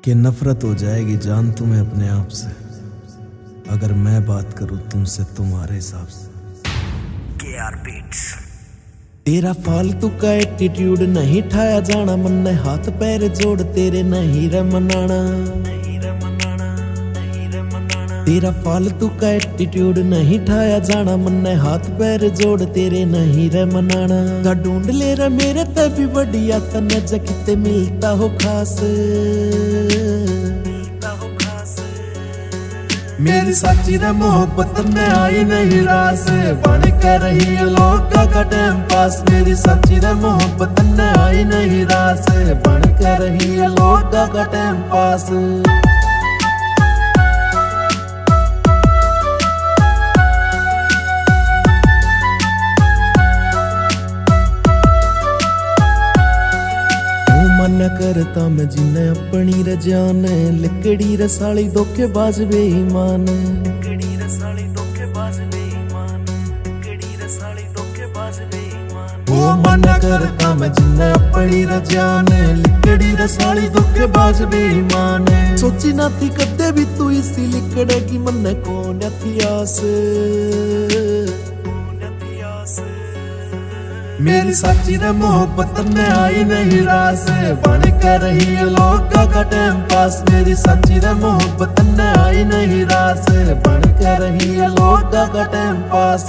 कि नफरत हो जाएगी जान तुम्हें अपने आप से अगर मैं बात करूं तुमसे तुम्हारे हिसाब से। तेरा फालतू का एटीट्यूड नहीं ठाया जाना, मन ने हाथ पैर जोड़ तेरे नहीं रे मनाना। तेरा फालतू का एटीट्यूड नहीं ठाया जाना, मन ने हाथ पैर जोड़ तेरे नहीं रे मनाना। ता ढूंढ ले रे मेरे ते भी बढ़िया तने जकिते मिलता हो खास। मेरी सच्ची रे मोहब्बत में आई नहीं रास, बन कर रही लोगों का टाइम पास। मेरी सच्ची रे मोहब्बत में आई नहीं रास, बन कर रही लोगों का टाइम पास। मन करता मैं जिन्ने अपनी रजान, लिकड़ी रसाली धोखेबाज बेईमान। वो मन करता मैं जिन्ने अपनी रजान, लिकड़ी रसाली धोखेबाज बेईमान। सोची ना थी कदे भी तू इसी लिकड़ेगी, मन कौन थी आस। मेरी सच्ची रे मोहब्बत में आई नहीं रास, बन कर रही लोगों का टाइम पास। मेरी सच्ची रे मोहब्बत में आई नहीं रास, बन कर रही लोगों का टाइम पास।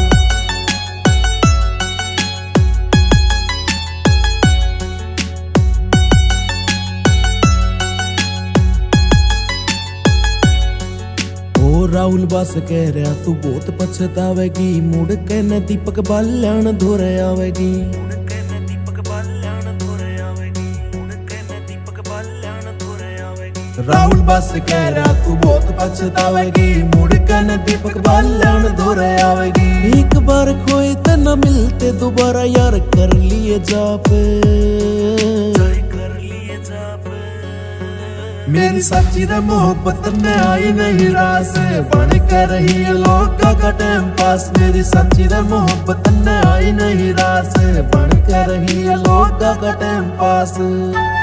राहुल बस कह रहा तू बहुत पछतावेगी, मुड़ के न दीपक बाल्यान धोरे आवेगी। राहुल बस कह रहा तू बहुत पछतावेगी, मुड़ के न दीपक बाल्यान धोरे आवेगी। एक बार खोए तो न मिलते दोबारा यार, कर लिए जाप। मेरी सच्ची रे मोहब्बत में आई नहीं रास, बन कर रही लोगों का टाइम पास। मेरी सच्ची रे मोहब्बत में आई नहीं रास, बन कर रही लोगों का टाइम पास।